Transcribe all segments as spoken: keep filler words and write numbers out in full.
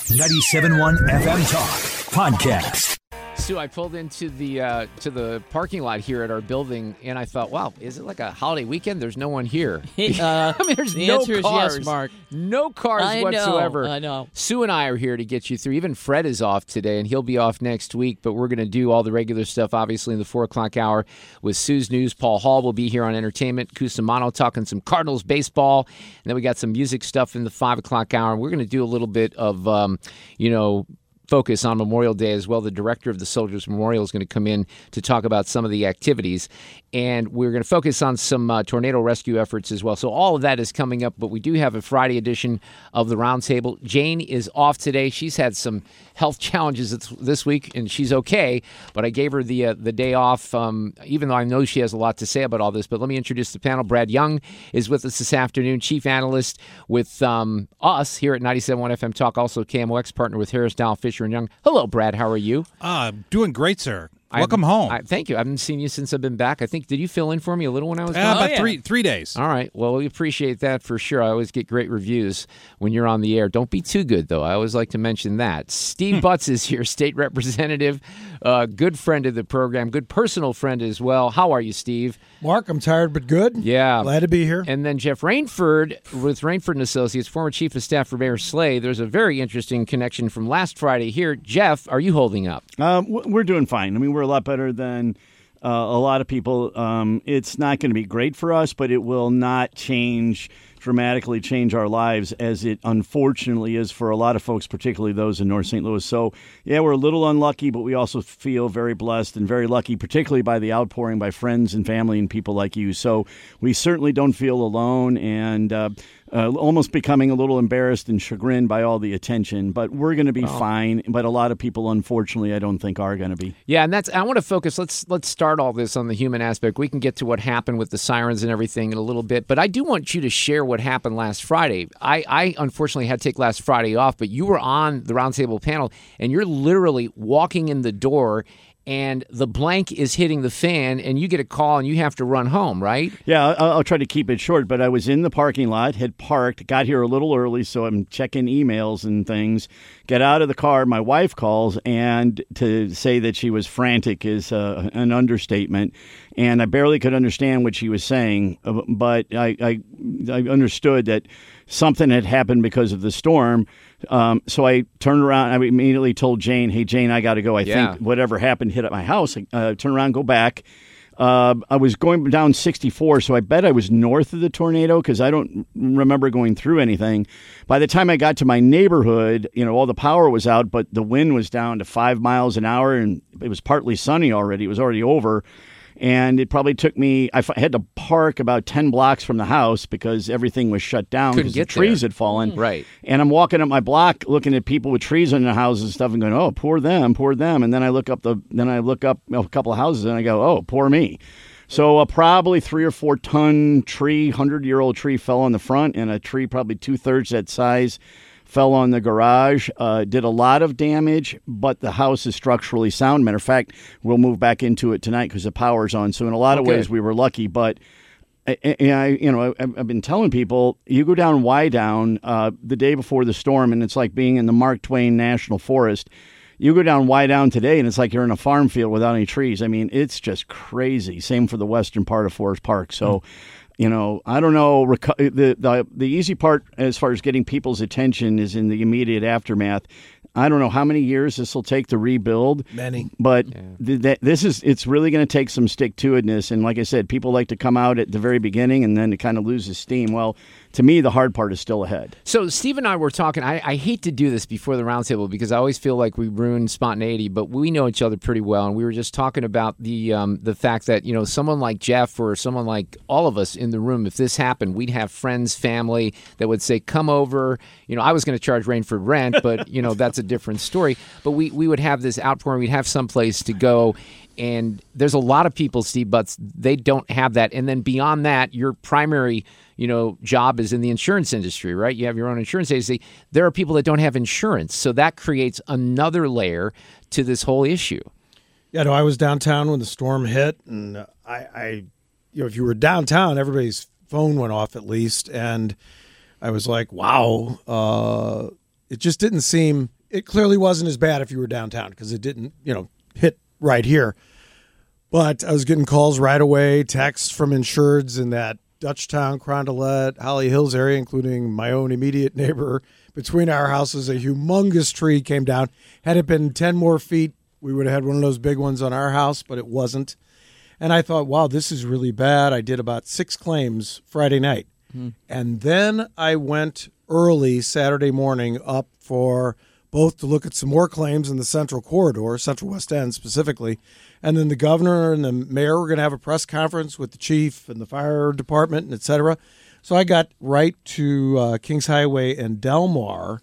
ninety-seven point one F M Talk Podcast. Sue, I pulled into the uh, to the parking lot here at our building, and I thought, wow, is it like a holiday weekend? There's no one here. Uh, I mean, there's the no answer cars. is yes, Mark. No cars I whatsoever. know, I know. Sue and I are here to get you through. Even Fred is off today, and he'll be off next week, but we're going to do all the regular stuff, obviously, in the four o'clock hour with Sue's News. Paul Hall will be here on entertainment. Cusimano talking some Cardinals baseball, and then we got some music stuff in the five o'clock hour. We're going to do a little bit of, um, you know, focus on Memorial Day as well. The director of the Soldiers Memorial is going to come in to talk about some of the activities, and we're going to focus on some uh, tornado rescue efforts as well. So all of that is coming up, but we do have a Friday edition of the Roundtable. Jane is off today. She's had some health challenges this week, and she's okay, but I gave her the uh, the day off, um, even though I know she has a lot to say about all this. But let me introduce the panel. Brad Young is with us this afternoon, chief analyst with um, us here at ninety-seven point one F M Talk, also K M O X partner with Harris Dowell Fisher and Young. Hello, Brad. How are you? Uh, doing great, sir. Welcome I, home. I, thank you. I haven't seen you since I've been back. I think, did you fill in for me a little when I was uh, gone? About oh, yeah. three three days. All right. Well, we appreciate that for sure. I always get great reviews when you're on the air. Don't be too good, though. I always like to mention that. Steve Butts is here, state representative, uh, good friend of the program, good personal friend as well. How are you, Steve? Mark, I'm tired but good. Yeah. Glad to be here. And then Jeff Rainford with Rainford and Associates, former chief of staff for Mayor Slay. There's a very interesting connection from last Friday here. Jeff, are you holding up? Um, we're doing fine. I mean, we're a lot better than uh, a lot of people. Um, it's not going to be great for us, but it will not change dramatically change our lives as it unfortunately is for a lot of folks, particularly those in North Saint Louis. So, yeah, we're a little unlucky, but we also feel very blessed and very lucky, particularly by the outpouring by friends and family and people like you. So we certainly don't feel alone and uh, uh, almost becoming a little embarrassed and chagrined by all the attention. But we're going to be oh. fine. But a lot of people, unfortunately, I don't think are going to be. Yeah, and that's I want to focus. Let's let's start all this on the human aspect. We can get to what happened with the sirens and everything in a little bit, but I do want you to share what happened last Friday. I, I unfortunately had to take last Friday off, but you were on the Roundtable panel, and you're literally walking in the door, and the blank is hitting the fan, and you get a call, and you have to run home, right? Yeah, I'll, I'll try to keep it short, but I was in the parking lot, had parked, got here a little early, so I'm checking emails and things. Get out of the car, my wife calls, and to say that she was frantic is uh, an understatement. And I barely could understand what she was saying, but I, I, I understood that something had happened because of the storm. Um, so I turned around. I immediately told Jane, hey, Jane, I got to go. I yeah. think whatever happened hit at my house. Uh, turn around, go back. Uh, I was going down sixty-four, so I bet I was north of the tornado because I don't remember going through anything. By the time I got to my neighborhood, you know, all the power was out, but the wind was down to five miles an hour, and it was partly sunny already. It was already over. And it probably took me, I had to park about ten blocks from the house because everything was shut down because the trees there. had fallen. Right. And I'm walking up my block looking at people with trees on their houses and stuff and going, oh, poor them, poor them. And then I look up the, then I look up a couple of houses and I go, oh, poor me. So a probably three or four ton tree, hundred-year-old tree fell on the front, and a tree probably two-thirds that size fell on the garage, uh, did a lot of damage, but the house is structurally sound. Matter of fact, we'll move back into it tonight because the power's on. So in a lot of okay. ways, we were lucky. But I, I you know, I, I've been telling people, you go down Wydown uh, the day before the storm, and it's like being in the Mark Twain National Forest. You go down Wydown today, and it's like you're in a farm field without any trees. I mean, it's just crazy. Same for the western part of Forest Park. So. Mm. You know, I don't know. The, the the easy part as far as getting people's attention is in the immediate aftermath. I don't know how many years this will take to rebuild. Many. But yeah. th- th- this is, it's really going to take some stick-to-itness. And like I said, people like to come out at the very beginning and then it kind of loses steam. Well, to me, the hard part is still ahead. So Steve and I were talking, I, I hate to do this before the roundtable because I always feel like we ruin spontaneity, but we know each other pretty well. And we were just talking about the um, the fact that, you know, someone like Jeff or someone like all of us in the room, if this happened, we'd have friends, family that would say, come over. You know, I was going to charge Rainford rent, but, you know, that's a different story. But we, we would have this outpouring. We'd have someplace to go. And there's a lot of people, Steve Butts, they don't have that. And then beyond that, your primary, you know, job is in the insurance industry, right? You have your own insurance agency. There are people that don't have insurance. So that creates another layer to this whole issue. Yeah, no, I was downtown when the storm hit. And I, I you know, if you were downtown, everybody's phone went off at least. And I was like, wow, uh, it just didn't seem it clearly wasn't as bad if you were downtown because it didn't, you know, hit right here. But I was getting calls right away, texts from insureds in that Dutchtown, Carondelet, Holly Hills area, including my own immediate neighbor. Between our houses, a humongous tree came down. Had it been ten more feet, we would have had one of those big ones on our house, but it wasn't. And I thought, wow, this is really bad. I did about six claims Friday night. Hmm. And then I went early Saturday morning up for both to look at some more claims in the Central Corridor, Central West End specifically. And then the governor and the mayor were going to have a press conference with the chief and the fire department, and et cetera. So I got right to uh, Kings Highway and Delmar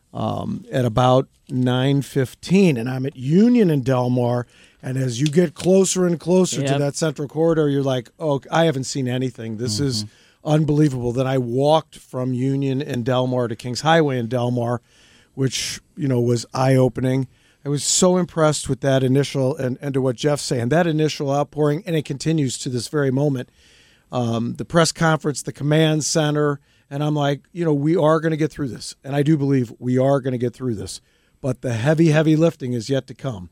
um, at about nine fifteen. And I'm at Union and Delmar. And as you get closer and closer yep. to that Central Corridor, you're like, oh, I haven't seen anything. This mm-hmm. is unbelievable. Then I walked from Union and Delmar to Kings Highway and Delmar, which, you know, was eye-opening. I was so impressed with that initial, and, and to what Jeff's saying, that initial outpouring, and it continues to this very moment. Um, the press conference, the command center, and I'm like, you know, we are going to get through this. And I do believe we are going to get through this. But the heavy, heavy lifting is yet to come.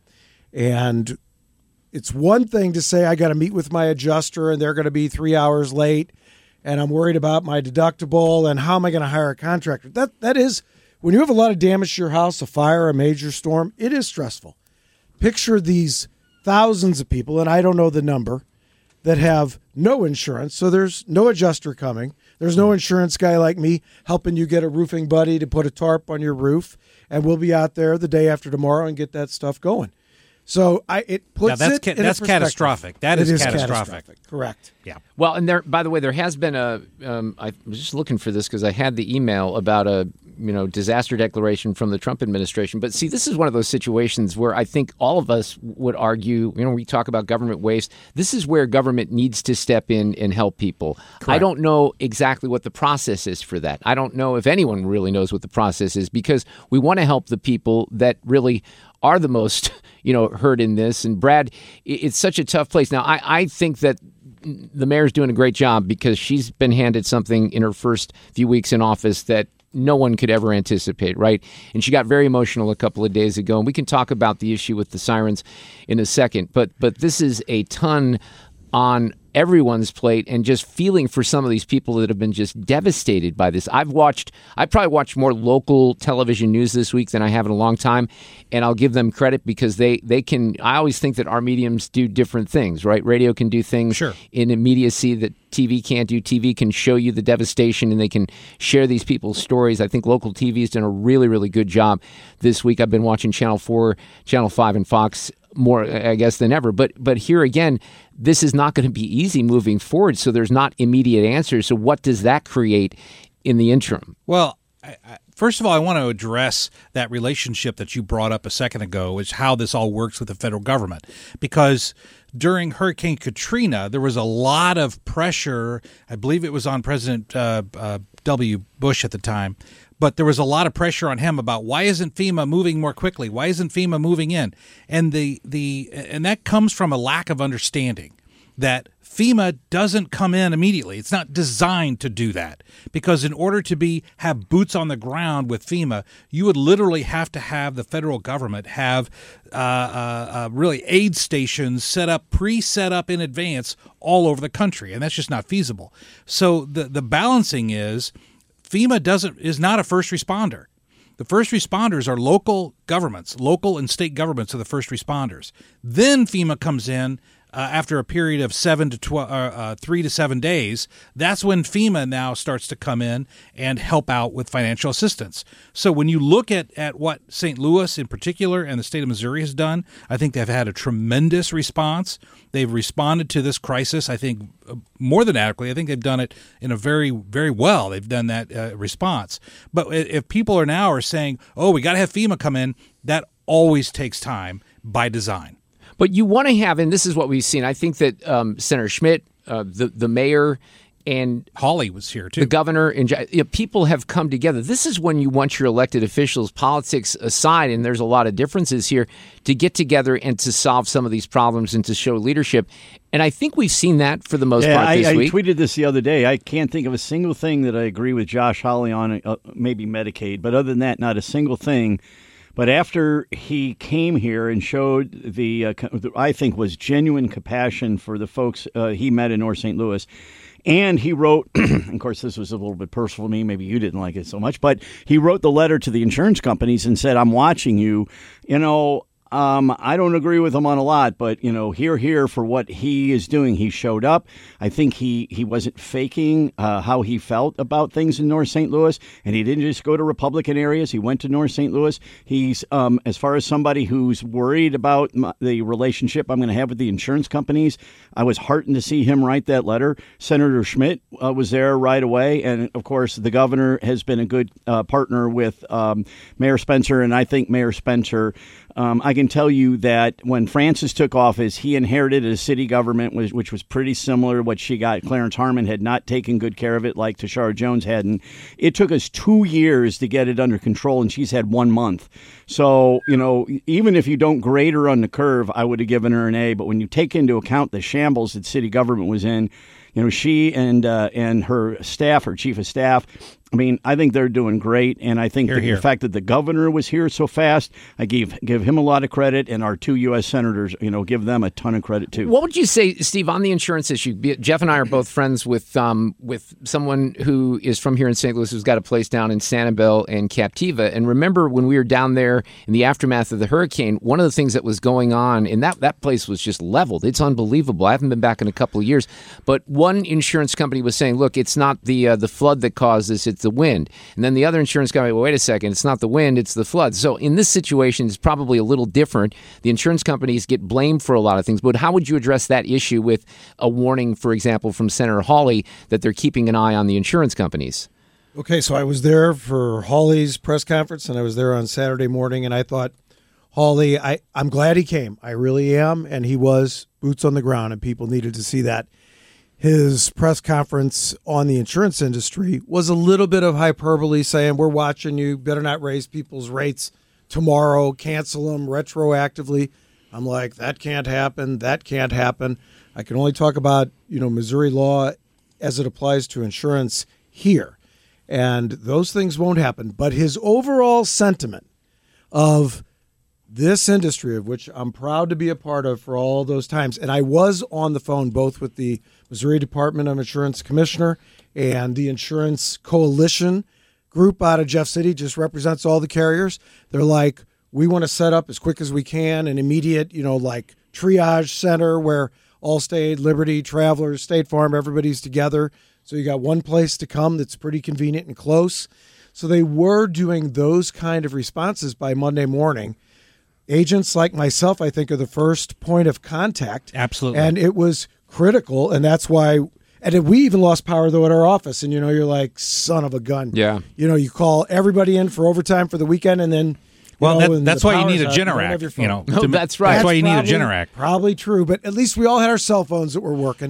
And it's one thing to say I got to meet with my adjuster and they're going to be three hours late and I'm worried about my deductible and how am I going to hire a contractor. That That is, when you have a lot of damage to your house, a fire, a major storm, it is stressful. Picture these thousands of people, and I don't know the number, that have no insurance. So there's no adjuster coming. There's no insurance guy like me helping you get a roofing buddy to put a tarp on your roof. And we'll be out there the day after tomorrow and get that stuff going. So I it puts yeah, that's it ca- in that's a catastrophic. That is, is catastrophic. catastrophic. Correct. Yeah. Well, and there, by the way, there has been a. Um, I was just looking for this because I had the email about a you know disaster declaration from the Trump administration. But see, this is one of those situations where I think all of us would argue. You know, we talk about government waste. This is where government needs to step in and help people. Correct. I don't know exactly what the process is for that. I don't know if anyone really knows what the process is because we want to help the people that really are the most, you know, hurt in this. And Brad, it's such a tough place. Now, I, I think that the mayor's doing a great job because she's been handed something in her first few weeks in office that no one could ever anticipate, right? And she got very emotional a couple of days ago. And we can talk about the issue with the sirens in a second. But but this is a ton on everyone's plate and just feeling for some of these people that have been just devastated by this. I've watched, I probably watched more local television news this week than I have in a long time, and I'll give them credit because they, they can, I always think that our mediums do different things, right? Radio can do things sure. in immediacy that T V can't do. T V can show you the devastation and they can share these people's stories. I think local T V has done a really, really good job this week. I've been watching Channel four, Channel five, and Fox more, I guess, than ever. But but here again, this is not going to be easy moving forward. So there's not immediate answers. So what does that create in the interim? Well, I, I, first of all, I want to address that relationship that you brought up a second ago, is how this all works with the federal government. Because during Hurricane Katrina, there was a lot of pressure. I believe it was on President uh, uh, W. Bush at the time. But there was a lot of pressure on him about why isn't FEMA moving more quickly? Why isn't FEMA moving in? And the the and that comes from a lack of understanding that FEMA doesn't come in immediately. It's not designed to do that, because in order to be have boots on the ground with FEMA, you would literally have to have the federal government have uh, uh, uh, really aid stations set up, pre-set up in advance all over the country, and that's just not feasible. So the the balancing is, FEMA doesn't is not a first responder. The first responders are local governments. Local and state governments are the first responders. Then FEMA comes in uh, after a period of seven to twelve, uh, uh, three to seven days. That's when FEMA now starts to come in and help out with financial assistance. So when you look at, at what Saint Louis in particular and the state of Missouri has done, I think they've had a tremendous response. They've responded to this crisis, I think, more than adequately. I think they've done it in a very, very well. They've done that uh, response. But if people are now are saying, oh, we got to have FEMA come in, that always takes time by design. But you want to have, and this is what we've seen, I think that um, Senator Schmidt, uh, the, the mayor, and Hawley was here, too. The governor, and you know, people have come together. This is when you want your elected officials, politics aside, and there's a lot of differences here, to get together and to solve some of these problems and to show leadership. And I think we've seen that for the most yeah, part I, this I week. I tweeted this the other day. I can't think of a single thing that I agree with Josh Hawley on, uh, maybe Medicaid, but other than that, not a single thing. But after he came here and showed the, uh, I think, was genuine compassion for the folks uh, he met in North Saint Louis, and he wrote, of course, this was a little bit personal for me. Maybe you didn't like it so much, but he wrote the letter to the insurance companies and said, I'm watching you, you know, Um, I don't agree with him on a lot, but, you know, here, here for what he is doing. He showed up. I think he, he wasn't faking uh, how he felt about things in North Saint Louis, and he didn't just go to Republican areas. He went to North Saint Louis. He's, um, as far as somebody who's worried about my, the relationship I'm going to have with the insurance companies, I was heartened to see him write that letter. Senator Schmidt uh, was there right away, and, of course, the governor has been a good uh, partner with um, Mayor Spencer, and I think Mayor Spencer Um, I can tell you that when Francis took office, he inherited a city government which, which was pretty similar to what she got. Clarence Harmon had not taken good care of it like Tashara Jones hadn't. It took us two years to get it under control, and she's had one month. So, you know, even if you don't grade her on the curve, I would have given her an A. But when you take into account the shambles that city government was in, you know, she and uh, and her staff, her chief of staff, I mean, I think they're doing great, and I think Hear, the, hear. the fact that the governor was here so fast, I give give him a lot of credit, and our two U S senators, you know, give them a ton of credit too. What would you say, Steve, on the insurance issue? Jeff and I are both friends with um, with someone who is from here in Saint Louis who's got a place down in Sanibel and Captiva. And remember when we were down there in the aftermath of the hurricane, one of the things that was going on, and that, that place was just leveled. It's unbelievable. I haven't been back in a couple of years. But one insurance company was saying, look, it's not the uh, the flood that caused this, it's the wind. And then the other insurance company, well, wait a second, it's not the wind, it's the flood. So in this situation, it's probably a little different. The insurance companies get blamed for a lot of things. But how would you address that issue with a warning, for example, from Senator Hawley that they're keeping an eye on the insurance companies? Okay, so I was there for Hawley's press conference, and I was there on Saturday morning, and I thought, Hawley, I, I'm glad he came. I really am, and he was boots on the ground, and people needed to see that. His press conference on the insurance industry was a little bit of hyperbole, saying, we're watching you, better not raise people's rates tomorrow, cancel them retroactively. I'm like, that can't happen, that can't happen. I can only talk about, you know, Missouri law as it applies to insurance here. And those things won't happen. But his overall sentiment of this industry, of which I'm proud to be a part of for all those times, and I was on the phone both with the Missouri Department of Insurance Commissioner and the Insurance Coalition group out of Jeff City, just represents all the carriers. They're like, we want to set up as quick as we can an immediate, you know, like triage center where Allstate, Liberty, Travelers, State Farm, everybody's together. So you got one place to come that's pretty convenient and close. So they were doing those kind of responses by Monday morning. Agents like myself, I think, are the first point of contact. Absolutely. And it was critical, and that's why – and we even lost power, though, at our office. And, you know, you're like, son of a gun. Yeah. You know, you call everybody in for overtime for the weekend, and then – Well, know, that, that's why you need a out, you don't Generac. have your phone. You know, No, to- that's right. That's why you need a probably- Generac. Probably true, but at least we all had our cell phones that were working.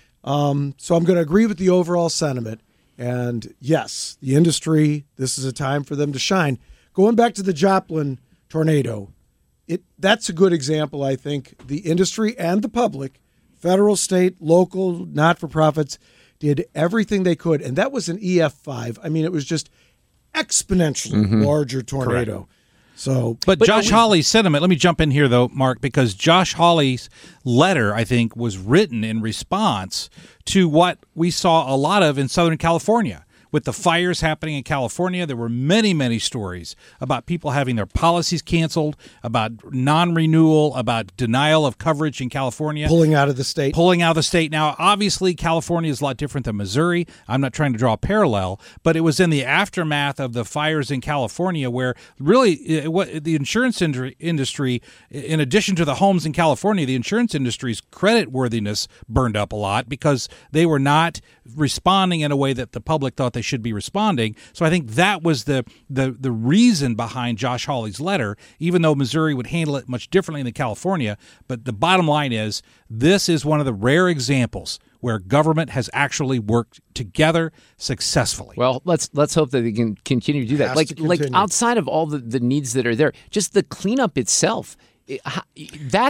Um, so I'm going to agree with the overall sentiment. And yes, the industry, this is a time for them to shine. Going back to the Joplin tornado, it that's a good example, I think. The industry and the public, federal, state, local, not-for-profits, did everything they could. And that was an E F five. I mean, it was just exponentially Mm-hmm. larger tornado. So, But, But Josh are we- Hawley's sentiment, let me jump in here, though, Mark, because Josh Hawley's letter, I think, was written in response to what we saw a lot of in Southern California. With the fires happening in California, there were many, many stories about people having their policies canceled, about non-renewal, about denial of coverage in California. pulling out of the state. Pulling out of the state. Now, obviously, California is a lot different than Missouri. I'm not trying to draw a parallel, but it was in the aftermath of the fires in California where really it, what, the insurance industry, industry, in addition to the homes in California, the insurance industry's credit worthiness burned up a lot because they were not responding in a way that the public thought they should be responding. So I think that was the, the, the reason behind Josh Hawley's letter, even though Missouri would handle it much differently than California. But the bottom line is this is one of the rare examples where government has actually worked together successfly. Well, let's let's hope that they can continue to do that. Has Like to like continue. outside of all the, the needs that are there, just the cleanup itself, it- how- that's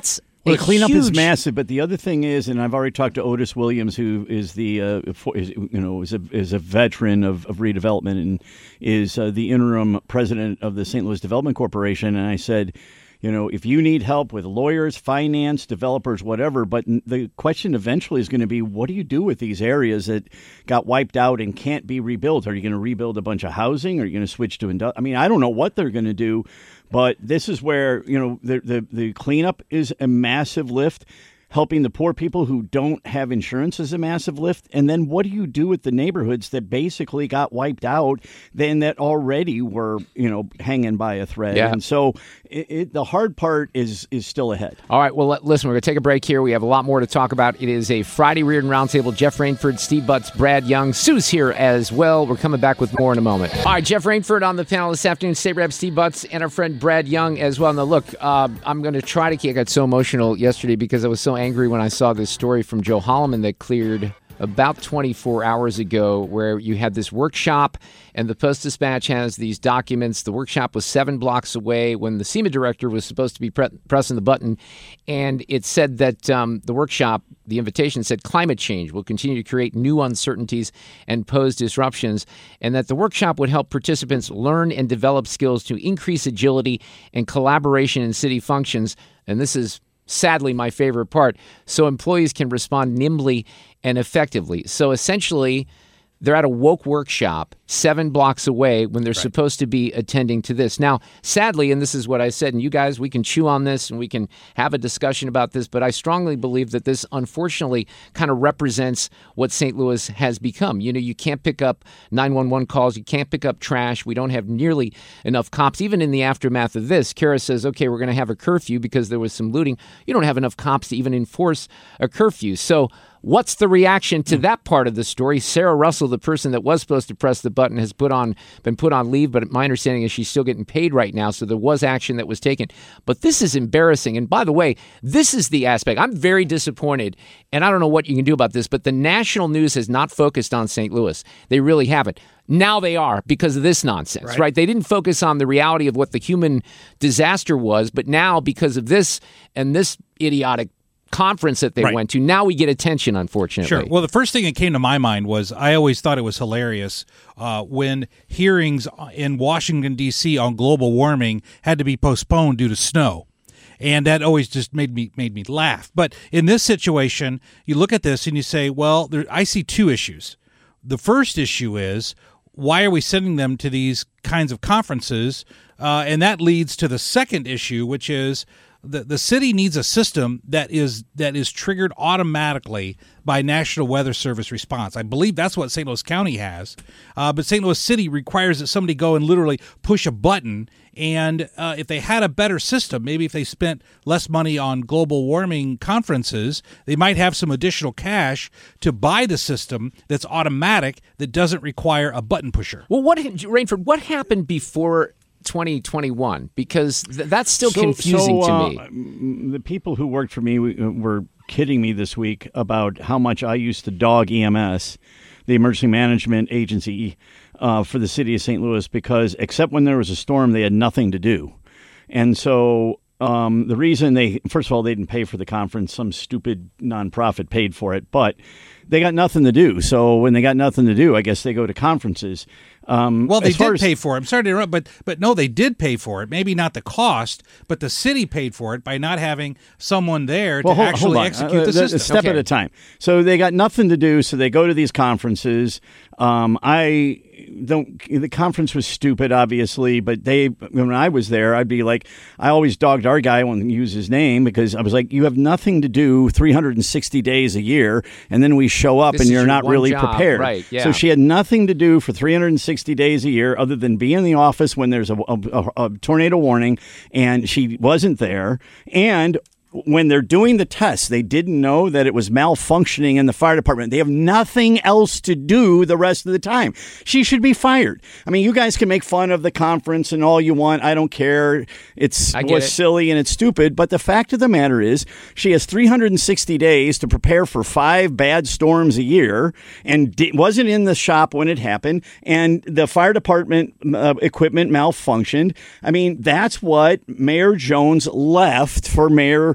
Well, the cleanup is huge- massive, but the other thing is, and I've already talked to Otis Williams, who is the uh, for, is, you know is a is a veteran of, of redevelopment and is uh, the interim president of the Saint Louis Development Corporation, and I said, you know, if you need help with lawyers, finance, developers, whatever, but the question eventually is going to be, what do you do with these areas that got wiped out and can't be rebuilt? Are you going to rebuild a bunch of housing? Are you going to switch to indu- I mean, I don't know what they're going to do, but this is where, you know, the, the, the cleanup is a massive lift. Helping the poor people who don't have insurance is a massive lift. And then what do you do with the neighborhoods that basically got wiped out, then that already were, you know, hanging by a thread? Yeah. And so it, it, the hard part is is still ahead. All right, well, let- listen, we're going to take a break here. We have a lot more to talk about. It is a Friday Reardon Roundtable. Jeff Rainford, Steve Butts, Brad Young. Sue's here as well. We're coming back with more in a moment. All right, Jeff Rainford on the panel this afternoon, State Rep Steve Butts, and our friend Brad Young as well. Now, look, uh, I'm going to try to keep, I got so emotional yesterday because I was so angry when I saw this story from Joe Holloman that cleared about twenty-four hours ago, where you had this workshop and the Post-Dispatch has these documents. The workshop was seven blocks away when the SEMA director was supposed to be pre- pressing the button. And it said that um, the workshop, the invitation said climate change will continue to create new uncertainties and pose disruptions, and that the workshop would help participants learn and develop skills to increase agility and collaboration in city functions. And this is sadly my favorite part, so employees can respond nimbly and effectively. So essentially, they're at a woke workshop seven blocks away when they're right. supposed to be attending to this. Now, sadly, and this is what I said, and you guys, we can chew on this and we can have a discussion about this, but I strongly believe that this unfortunately kind of represents what Saint Louis has become. You know, you can't pick up nine one one calls, you can't pick up trash, we don't have nearly enough cops. Even in the aftermath of this, Kara says, okay, we're going to have a curfew because there was some looting. You don't have enough cops to even enforce a curfew. So what's the reaction to that part of the story? Sarah Russell, the person that was supposed to press the button, has put on been put on leave, but my understanding is she's still getting paid right now, so there was action that was taken. But this is embarrassing. And by the way, this is the aspect. I'm very disappointed, and I don't know what you can do about this, but the national news has not focused on Saint Louis. They really haven't. Now they are because of this nonsense, right. right? They didn't focus on the reality of what the human disaster was, but now because of this and this idiotic conference that they right. went to, now we get attention, unfortunately. Sure. Well, the first thing that came to my mind was I always thought it was hilarious uh, when hearings in Washington, D C on global warming had to be postponed due to snow. And that always just made me made me laugh. But in this situation, you look at this and you say, well, there, I see two issues. The first issue is, why are we sending them to these kinds of conferences? Uh, and that leads to the second issue, which is, The the city needs a system that is that is triggered automatically by National Weather Service response. I believe that's what Saint Louis County has, uh, but Saint Louis City requires that somebody go and literally push a button. And uh, if they had a better system, maybe if they spent less money on global warming conferences, they might have some additional cash to buy the system that's automatic, that doesn't require a button pusher. Well, what Rainford? What happened before twenty twenty-one? Because th- that's still so, confusing so, to uh, me. The people who worked for me were kidding me this week about how much I used to dog E M S, the Emergency Management Agency, uh, for the city of Saint Louis, because except when there was a storm, they had nothing to do. And so um, the reason they, first of all, they didn't pay for the conference. Some stupid nonprofit paid for it, but they got nothing to do. So when they got nothing to do, I guess they go to conferences. Um, well, they as far did as, pay for it. I'm sorry to interrupt, but but no, they did pay for it. Maybe not the cost, but the city paid for it by not having someone there well, to hold, actually hold execute uh, the system. A step okay. at a time. So they got nothing to do, so they go to these conferences. Um, I don't. The conference was stupid, obviously, but they. When I was there, I'd be like, I always dogged our guy. I won't use his name because I was like, you have nothing to do three hundred sixty days a year, and then we show up This and is you're your not one really job, prepared. right, yeah. So she had nothing to do for three hundred sixty days a year other than be in the office when there's a, a, a tornado warning, and she wasn't there. And when they're doing the tests, they didn't know that it was malfunctioning in the fire department. They have nothing else to do the rest of the time. She should be fired. I mean, you guys can make fun of the conference and all you want. I don't care. It's I get was it. silly and it's stupid. But the fact of the matter is, she has three hundred sixty days to prepare for five bad storms a year, and di- wasn't in the shop when it happened. And the fire department uh, equipment malfunctioned. I mean, that's what Mayor Jones left for Mayor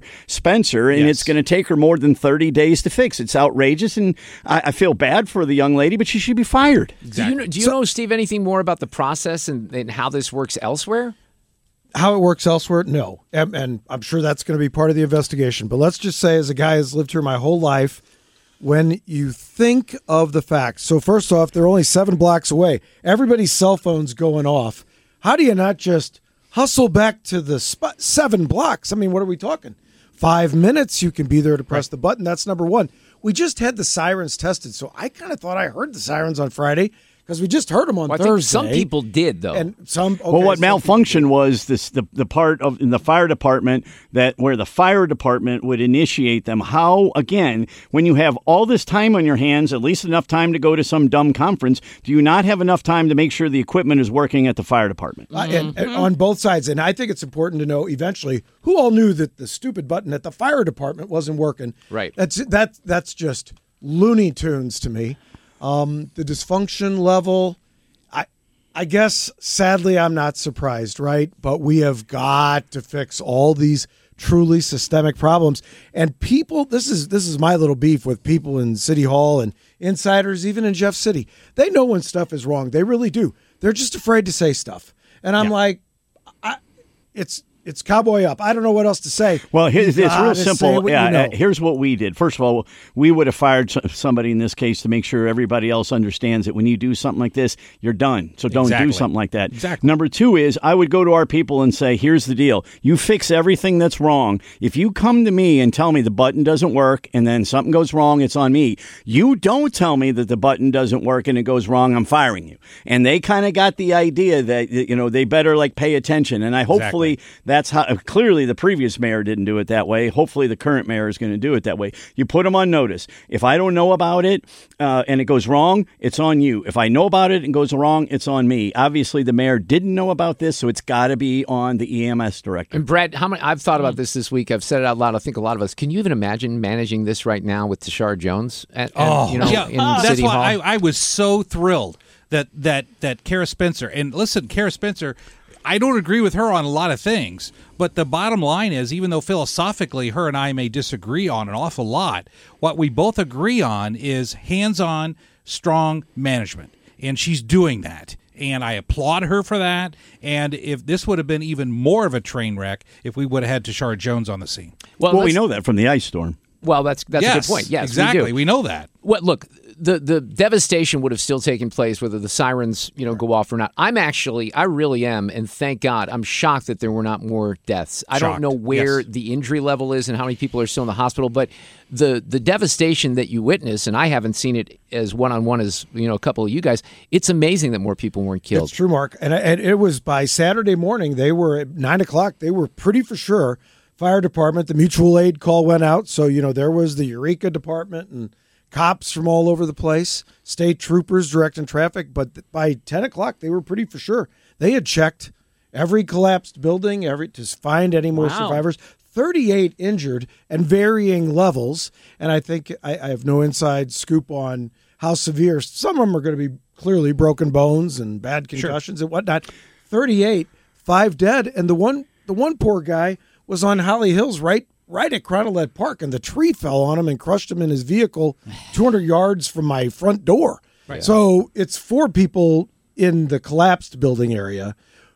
Spencer, and Yes. it's going to take her more than thirty days to fix. It's outrageous, and I, I feel bad for the young lady, but she should be fired. Do you know, do you know, Steve, anything more about the process and, and how this works elsewhere? How it works elsewhere, no. And, and I'm sure that's going to be part of the investigation. But let's just say, as a guy who's lived here my whole life, when you think of the facts, so first off, they're only seven blocks away. Everybody's cell phone's going off. How do you not just hustle back to the spot? Seven blocks. I mean, what are we talking? Five minutes, you can be there to press the button. That's number one. We just had the sirens tested, so I kind of thought I heard the sirens on Friday because we just heard them on Well, I Thursday. think some people did, though. And some. Okay, Well, what some people malfunctioned did. was this the, the part of in the fire department that where the fire department would initiate them. How, again, when you have all this time on your hands, at least enough time to go to some dumb conference, do you not have enough time to make sure the equipment is working at the fire department? Uh, and, and on both sides. And I think it's important to know eventually who all knew that the stupid button at the fire department wasn't working. Right. That's that. That's just Looney Tunes to me. Um, the dysfunction level, I, I guess, sadly, I'm not surprised, right? But we have got to fix all these truly systemic problems. And people, this is this is my little beef with people in City Hall and insiders, even in Jeff City. They know when stuff is wrong. They really do. They're just afraid to say stuff. And I'm Yeah. like, I, it's it's cowboy up. I don't know what else to say. Well, here's, You it's real gotta say simple. what Yeah, you know. uh, here's what we did. First of all, we would have fired s- somebody in this case to make sure everybody else understands that when you do something like this, you're done. So don't Exactly. do something like that. Exactly. Number two is I would go to our people and say, here's the deal. You fix everything that's wrong. If you come to me and tell me the button doesn't work and then something goes wrong, it's on me. You don't tell me that the button doesn't work and it goes wrong, I'm firing you. And they kind of got the idea that, you know, they better like pay attention. And I hopefully Exactly. that's how, clearly the previous mayor didn't do it that way. Hopefully the current mayor is going to do it that way. You put them on notice. If I don't know about it uh, and it goes wrong, it's on you. If I know about it and goes wrong, it's on me. Obviously the mayor didn't know about this, so it's got to be on the E M S director. And Brad, how many? I've thought about this this week. I've said it out loud. I think a lot of us. Can you even imagine managing this right now with Tashard Jones? At, at, you know, yeah, in that's City why Hall. I, I was so thrilled that that that Kara Spencer. And listen, Kara Spencer, I don't agree with her on a lot of things, but the bottom line is, even though philosophically her and I may disagree on an awful lot, what we both agree on is hands-on, strong management, and she's doing that. And I applaud her for that. And if this would have been even more of a train wreck if we would have had Tashard Jones on the scene. well, Well, we let's- know that from the ice storm. Well, that's that's yes, a good point. Yes, exactly. we do. We know that. Well, look, the the devastation would have still taken place whether the sirens, you know, go off or not. I'm actually, I really am, and thank God, I'm shocked that there were not more deaths. I don't Shocked, know where yes. the injury level is and how many people are still in the hospital, but the the devastation that you witness, and I haven't seen it as one on one as you know a couple of you guys. It's amazing that more people weren't killed. It's true, Mark. And, and it was by Saturday morning. They were at nine o'clock. They were pretty for sure. Fire department, the mutual aid call went out. So, you know, there was the Eureka department and cops from all over the place, state troopers directing traffic. But by ten o'clock, they were pretty for sure. They had checked every collapsed building, every to find any more Wow. survivors. thirty-eight injured and varying levels. And I think I, I have no inside scoop on how severe. Some of them are going to be clearly broken bones and bad concussions and whatnot. thirty-eight, five dead. And the one the one poor guy was on Holly Hills right right at Cronolette Park, and the tree fell on him and crushed him in his vehicle two hundred yards from my front door. Right. So it's four people in the collapsed building area,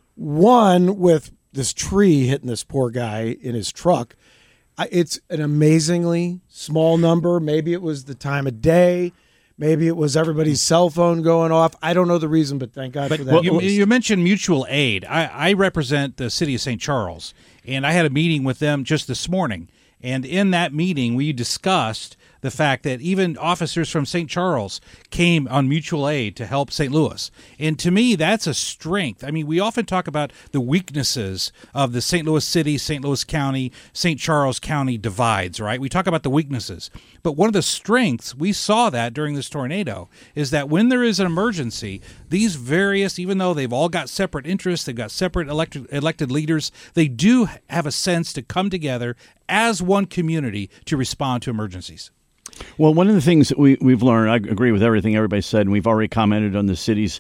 one with this tree hitting this poor guy in his truck. I- It's an amazingly small number. Maybe it was the time of day. Maybe it was everybody's cell phone going off. I don't know the reason, but thank God for that. But you, you mentioned mutual aid. I, I represent the city of Saint Charles, and I had a meeting with them just this morning. And in that meeting, we discussed the fact that even officers from Saint Charles came on mutual aid to help Saint Louis. And to me, that's a strength. I mean, we often talk about the weaknesses of the Saint Louis City, Saint Louis County, Saint Charles County divides, right? We talk about the weaknesses. But one of the strengths, we saw that during this tornado, is that when there is an emergency, these various, even though they've all got separate interests, they've got separate elected, elected leaders, they do have a sense to come together as one community to respond to emergencies. Well, one of the things that we, we've learned, I agree with everything everybody said, and we've already commented on the city's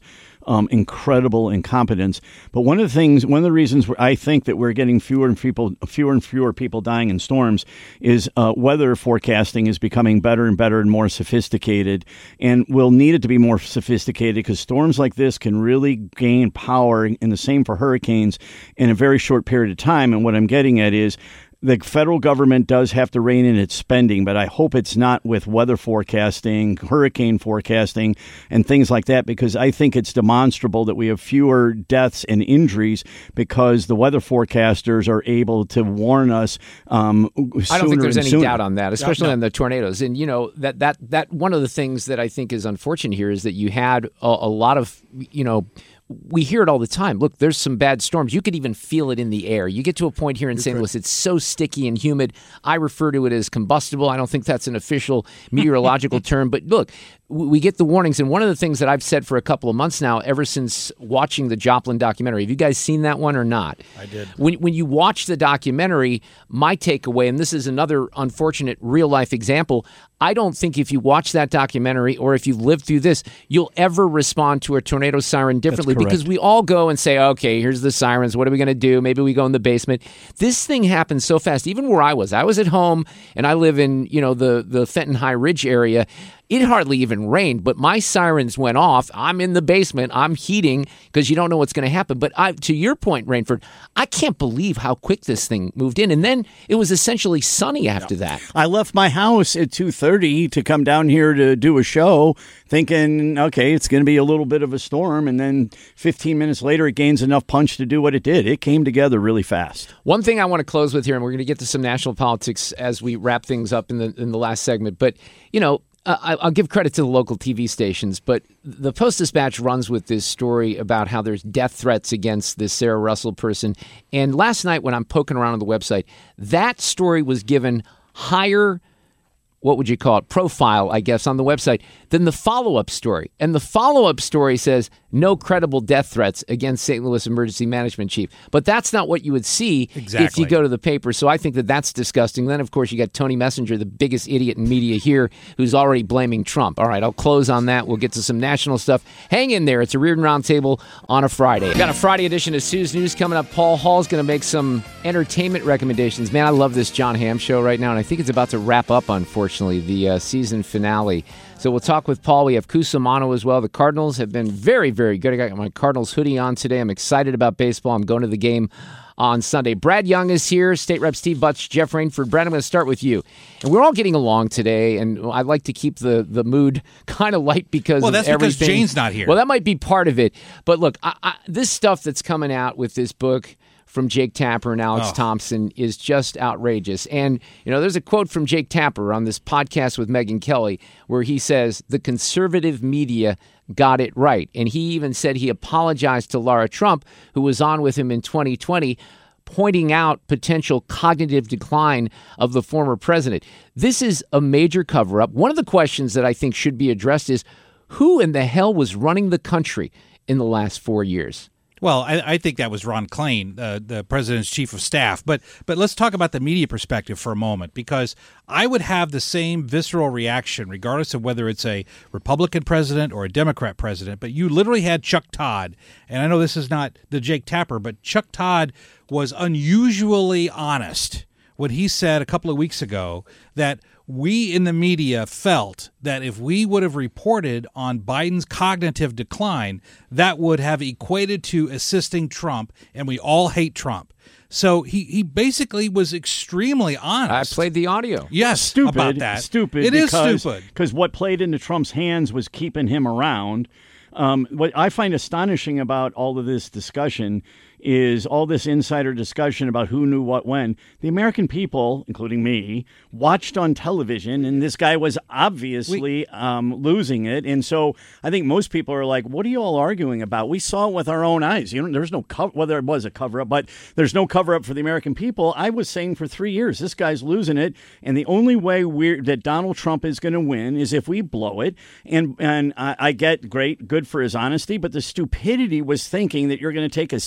um, incredible incompetence. But one of the things, one of the reasons I think that we're getting fewer and people, fewer and fewer people dying in storms is uh, weather forecasting is becoming better and better and more sophisticated, and will need it to be more sophisticated because storms like this can really gain power, and the same for hurricanes, in a very short period of time. And what I'm getting at is the federal government does have to rein in its spending, but I hope it's not with weather forecasting, hurricane forecasting, and things like that, because I think it's demonstrable that we have fewer deaths and injuries because the weather forecasters are able to warn us um, sooner I don't think there's and any sooner. doubt on that, especially No, no. on the tornadoes. And, you know, that, that, that one of the things that I think is unfortunate here is that you had a, a lot of, you know, we hear it all the time. Look, there's some bad storms. You could even feel it in the air. You get to a point here in Saint Louis, it's so sticky and humid. I refer to it as combustible. I don't think that's an official meteorological term. But look, we get the warnings. And one of the things that I've said for a couple of months now, ever since watching the Joplin documentary, have you guys seen that one or not? I did. When, when you watch the documentary, my takeaway, and this is another unfortunate real-life example, I don't think if you watch that documentary or if you've lived through this, you'll ever respond to a tornado siren differently, because we all go and say, okay, here's the sirens. What are we going to do? Maybe we go in the basement. This thing happens so fast. Even where I was, I was at home, and I live in, you know, the, the Fenton High Ridge area. It hardly even rained, but my sirens went off. I'm in the basement. I'm heating because you don't know what's going to happen. But I, to your point, Rainford, I can't believe how quick this thing moved in. And then it was essentially sunny after that. I left my house at two thirty to come down here to do a show thinking, okay, it's going to be a little bit of a storm. And then fifteen minutes later, it gains enough punch to do what it did. It came together really fast. One thing I want to close with here, and we're going to get to some national politics as we wrap things up in the in the last segment. But, you know, Uh, I'll give credit to the local T V stations, but the Post-Dispatch runs with this story about how there's death threats against this Sarah Russell person. And last night when I'm poking around on the website, that story was given higher, what would you call it, profile, I guess, on the website than the follow-up story. And the follow-up story says no credible death threats against Saint Louis Emergency Management Chief. But that's not what you would see Exactly. if you go to the paper. So I think that that's disgusting. Then, of course, you got Tony Messenger, the biggest idiot in media here, who's already blaming Trump. All right, I'll close on that. We'll get to some national stuff. Hang in there. It's a Reardon Roundtable on a Friday. We've got a Friday edition of Sue's News coming up. Paul Hall's going to make some entertainment recommendations. Man, I love this John Hamm show right now, and I think it's about to wrap up, unfortunately, the uh, season finale. So we'll talk with Paul. We have Cusimano as well. The Cardinals have been very, very good. I got my Cardinals hoodie on today. I'm excited about baseball. I'm going to the game on Sunday. Brad Young is here. State Rep Steve Butch, Jeff Rainford. Brad, I'm going to start with you. And we're all getting along today, and I like to keep the, the mood kind of light because Well, of that's because everything. Jane's not here. Well, that might be part of it. But look, I, I, this stuff that's coming out with this book from Jake Tapper and Alex Oh. Thompson is just outrageous. And, you know, there's a quote from Jake Tapper on this podcast with Megyn Kelly where he says, the conservative media got it right. And he even said he apologized to Lara Trump, who was on with him in twenty twenty, pointing out potential cognitive decline of the former president. This is a major cover-up. One of the questions that I think should be addressed is, who in the hell was running the country in the last four years? Well, I, I think that was Ron Klain, uh, the president's chief of staff. But but let's talk about the media perspective for a moment, because I would have the same visceral reaction, regardless of whether it's a Republican president or a Democrat president. But you literally had Chuck Todd, and I know this is not the Jake Tapper, but Chuck Todd was unusually honest when he said a couple of weeks ago that we in the media felt that if we would have reported on Biden's cognitive decline, that would have equated to assisting Trump, and we all hate Trump. So he, he basically was extremely honest. I played the audio. Yes, Stupid. about that. Stupid. It is because, stupid. Because what played into Trump's hands was keeping him around. Um, what I find astonishing about all of this discussion is all this insider discussion about who knew what when. The American people, including me, watched on television, and this guy was obviously we, um, losing it. And so I think most people are like, what are you all arguing about? We saw it with our own eyes. You know, there's no cover, whether it was a cover-up, but there's no cover-up for the American people. I was saying for three years, this guy's losing it, and the only way we're, that Donald Trump is going to win is if we blow it. And, and I, I get great, good for his honesty, but the stupidity was thinking that you're going to take a senile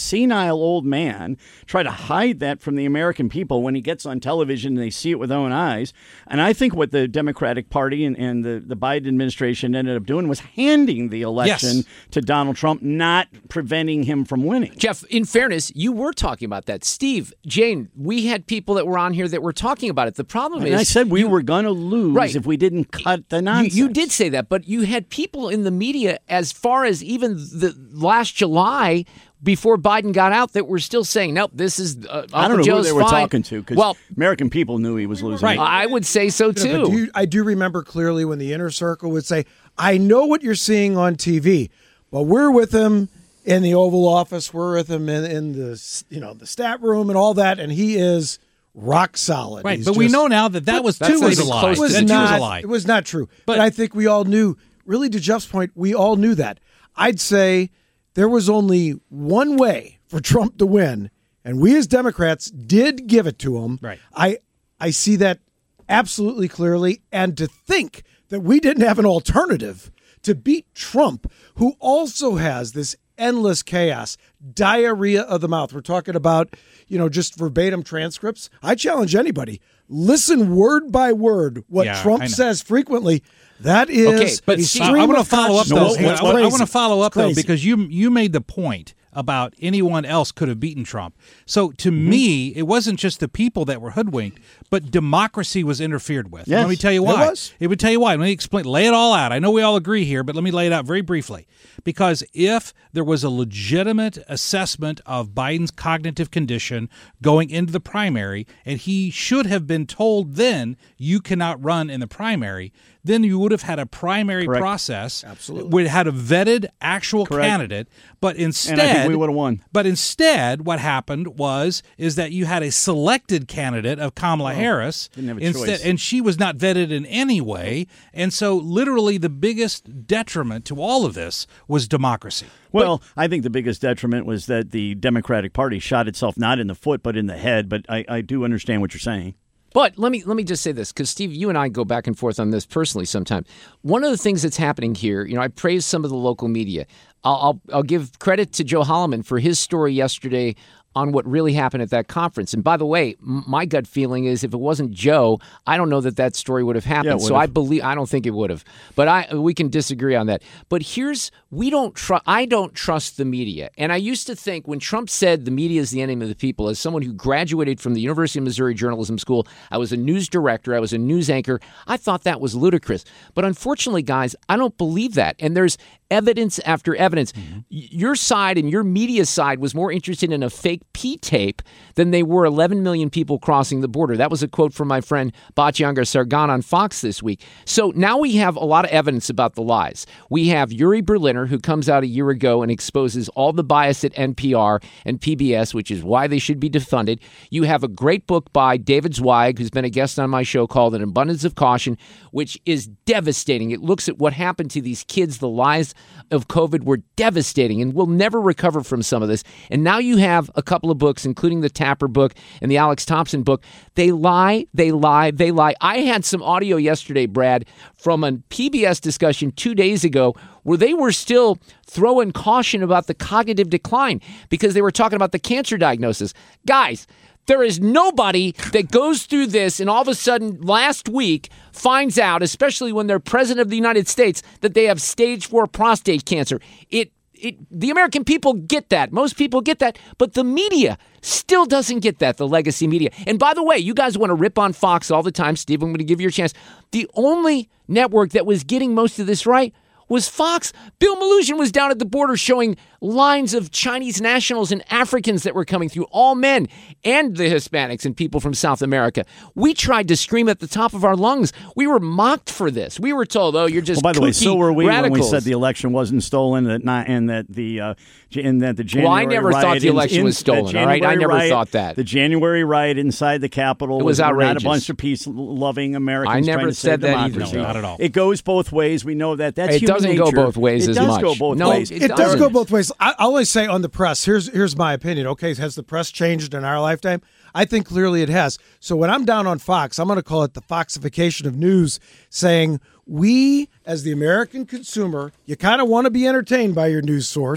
senile-old man try to hide that from the American people when he gets on television and they see it with their own eyes. And I think what the Democratic Party and, and the, the Biden administration ended up doing was handing the election Yes. to Donald Trump, not preventing him from winning. Jeff, in fairness, you were talking about that. Steve, Jane, we had people that were on here that were talking about it. The problem And is, I said we you- wue going to lose Right. if we didn't cut the You, nonsense. you did say that, but you had people in the media as far as even the last July before Biden got out that were still saying, nope, this is uh, Uncle I don't know Joe's who they were fine. talking to because well, American people knew he was losing. Right. I would say so Yeah, but too. do you, I do remember clearly when the inner circle would say, I know what you're seeing on T V, but we're with him in the Oval Office. We're with him in, in the you know the stat room and all that, and he is rock solid. Right, He's but we just- know now that that was that's too not was a even lie. close It was That too not, was a lie. It was not true. But, But- I think we all knew, really to Jeff's point, we all knew that. I'd say there was only one way for Trump to win, and we as Democrats did give it to him. Right. I I see that absolutely clearly. And to think that we didn't have an alternative to beat Trump, who also has this endless chaos, diarrhea of the mouth. We're talking about, you know, just verbatim transcripts. I challenge anybody. Listen word by word what Yeah, Trump I know. says frequently. That is Okay, but a see, stream I want to of follow up though. consciousness. Hang on, It's I want- I crazy. want to follow up It's though crazy. because you you made the point about anyone else could have beaten Trump. So to Mm-hmm. me, it wasn't just the people that were hoodwinked, but democracy was interfered with. Yes, let me tell you it why. was. It would tell you why. Let me explain. Lay it all out. I know we all agree here, but let me lay it out very briefly. Because if there was a legitimate assessment of Biden's cognitive condition going into the primary, and he should have been told then you cannot run in the primary, then you would have had a primary Correct. process. Absolutely. Would had a vetted actual Correct. candidate, but instead, And I think we would have won. But instead, what happened was is that you had a selected candidate of Kamala Harris, didn't have a instead, choice. and she was not vetted in any way, and so literally the biggest detriment to all of this was democracy. Well, I think the biggest detriment was that the Democratic Party shot itself not in the foot but in the head. But I, I do understand what you're saying. But let me let me just say this, because Steve, you and I go back and forth on this personally sometimes. One of the things that's happening here, you know, I praise some of the local media. I'll I'll, I'll give credit to Joe Holloman for his story yesterday on what really happened at that conference. And by the way, m- my gut feeling is if it wasn't Joe, I don't know that that story would have happened. it so would've. I believe I don't think it would have. But I we can disagree on that. But here's we don't trust. I don't trust the media. And I used to think when Trump said the media is the enemy of the people, as someone who graduated from the University of Missouri Journalism School, I was a news director, I was a news anchor. I thought that was ludicrous. But unfortunately, guys, I don't believe that. And there's evidence after evidence. Mm-hmm. Y- Your side and your media side was more interested in a fake P tape than they were eleven million people crossing the border. That was a quote from my friend Batyanga Sargon on Fox this week. So now we have a lot of evidence about the lies. We have Yuri Berliner, who comes out a year ago and exposes all the bias at N P R and P B S, which is why they should be defunded. You have a great book by David Zweig, who's been a guest on my show, called An Abundance of Caution, which is devastating. It looks at what happened to these kids. The lies of COVID were devastating, and we'll never recover from some of this. And now you have a couple of books, including the Tapper book and the Alex Thompson book. They lie, they lie, they lie. I had some audio yesterday, Brad, from a P B S discussion two days ago where they were still throwing caution about the cognitive decline because they were talking about the cancer diagnosis. Guys, there is nobody that goes through this and all of a sudden last week finds out, especially when they're president of the United States, that they have stage four prostate cancer. It It, the American people get that. Most people get that. But the media still doesn't get that, the legacy media. And by the way, you guys want to rip on Fox all the time. Steve, I'm going to give you a chance. The only network that was getting most of this right was Fox. Bill Maloogian was down at the border showing lines of Chinese nationals and Africans that were coming through, all men, and the Hispanics and people from South America. We tried to scream at the top of our lungs. We were mocked for this. We were told, oh, you're just Well, by the way, kooky so were we radicals. when we said the election wasn't stolen, that not, and that the uh, and that the January Well, I never riot thought the in- election in- was stolen, the all right? I January never riot- thought that. The January riot inside the Capitol It was not a outrageous. bunch of peace-loving Americans I never trying to said save that either, democracy. Joe. Not at all. It goes both ways. We know that. That's It human doesn't go nature. both ways it as does much. go both No, ways. it It does doesn't. go both ways. I, I'll only say on the press. Here's here's my opinion. Okay, has the press changed in our lifetime? I think clearly it has. So when I'm down on Fox, I'm going to call it the Foxification of news, saying we, as the American consumer, you kind of want to be entertained by your news source.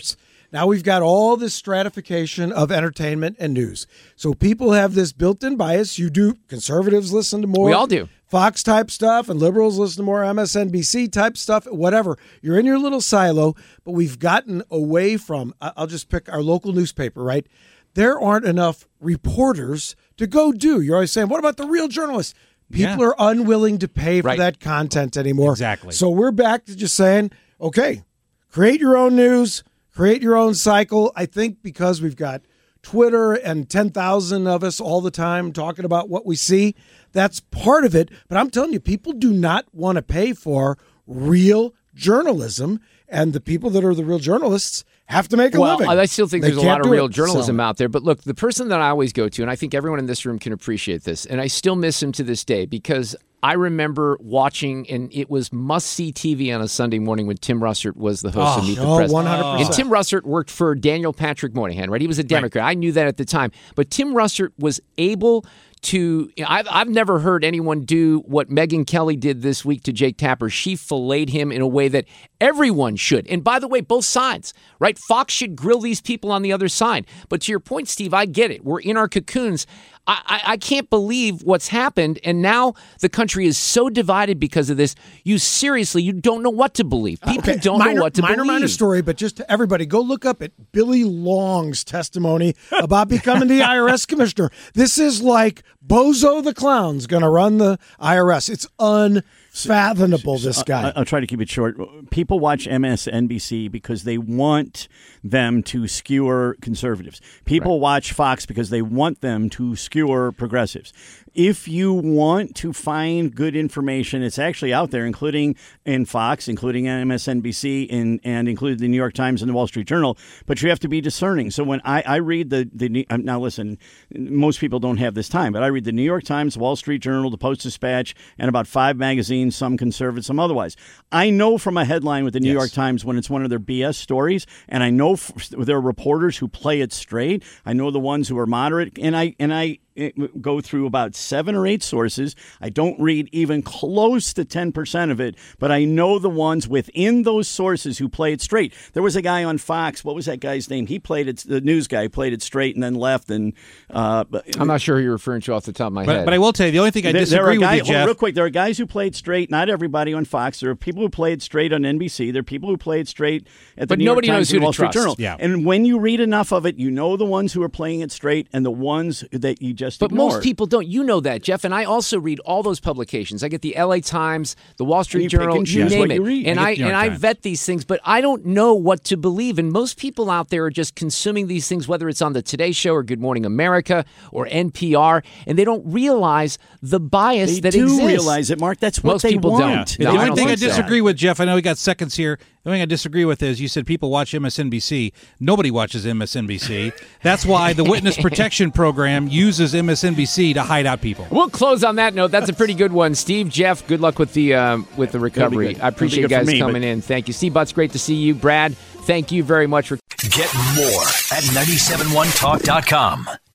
Now we've got all this stratification of entertainment and news. So people have this built-in bias. You do. Conservatives listen to more. We all do. Fox type stuff, and liberals listen to more M S N B C type stuff, whatever. You're in your little silo, but we've gotten away from, I'll just pick our local newspaper, right? There aren't enough reporters to go do. You're always saying, what about the real journalists? People Yeah. are unwilling to pay for Right. that content anymore. Exactly. So we're back to just saying, okay, create your own news, create your own cycle. I think because we've got Twitter and ten thousand of us all the time talking about what we see, that's part of it. But I'm telling you, people do not want to pay for real journalism. And the people that are the real journalists have to make a well, living. I still think They there's a can't lot of do real it. journalism So- out there. But look, the person that I always go to, and I think everyone in this room can appreciate this, and I still miss him to this day because I remember watching, and it was must-see T V on a Sunday morning when Tim Russert was the host Oh, of Meet the oh, Press. one hundred percent. And Tim Russert worked for Daniel Patrick Moynihan, right? He was a Democrat. I knew that at the time. But Tim Russert was able to, I've, I've never heard anyone do what Megyn Kelly did this week to Jake Tapper. She filleted him in a way that everyone should. And by the way, both sides, right? Fox should grill these people on the other side. But to your point, Steve, I get it. We're in our cocoons. I, I, I can't believe what's happened. And now the country is so divided because of this. You seriously, you don't know what to believe. People Okay, don't minor, know what to minor, believe. Minor story, but just to everybody, go look up at Billy Long's testimony about becoming the I R S commissioner. This is like Bozo the Clown's going to run the I R S. It's unfathomable, this guy. I- I'll try to keep it short. People watch M S N B C because they want them to skewer conservatives. People watch Fox because they want them to skewer progressives. If you want to find good information, it's actually out there, including in Fox, including M S N B C, and, and including the New York Times and the Wall Street Journal. But you have to be discerning. So when I, I read the, the – now listen, most people don't have this time, but I read the New York Times, the Wall Street Journal, the Post-Dispatch, and about five magazines, some conservative, some otherwise. I know from a headline with the New Yes. York Times when it's one of their B S stories, and I know f- there are reporters who play it straight. I know the ones who are moderate, and I and I – go through about seven or eight sources. I don't read even close to ten percent of it, but I know the ones within those sources who play it straight. There was a guy on Fox. What was that guy's name? He played it, the news guy played it straight and then left. And uh, I'm not sure who you're referring to off the top of my But, head. but I will tell you, the only thing I there, there disagree are with guys, you, Jeff. real quick, there are guys who played straight. Not everybody on Fox. There are people who played straight on N B C. There are people who played straight at the But New nobody York knows Times who and to Wall Street trust. Journal. Yeah. And when you read enough of it, you know the ones who are playing it straight and the ones that you just But ignore. most people don't. You know that, Jeff. And I also read all those publications. I get the L A Times, the Wall Street you pick Journal, and you choose name what it. you read. And I I get the New and York I Times. vet these things, but I don't know what to believe. And most people out there are just consuming these things, whether it's on the Today Show or Good Morning America or N P R, and they don't realize the bias They that do exists. realize it, Mark. That's what Most they people don't. want. No, the I only don't thing I think so. disagree with, Jeff, I know we got seconds here. The only thing I disagree with is you said people watch M S N B C. Nobody watches M S N B C. That's why the Witness Protection Program uses M S N B C to hide out people. We'll close on that note. That's a pretty good one, Steve. Jeff, good luck with the um, with the recovery. good. I appreciate you It'll be guys good for me, coming but- in. Thank you, Steve Butts. Great to see you, Brad. Thank you very much for. Get more at nine seven one talk dot com.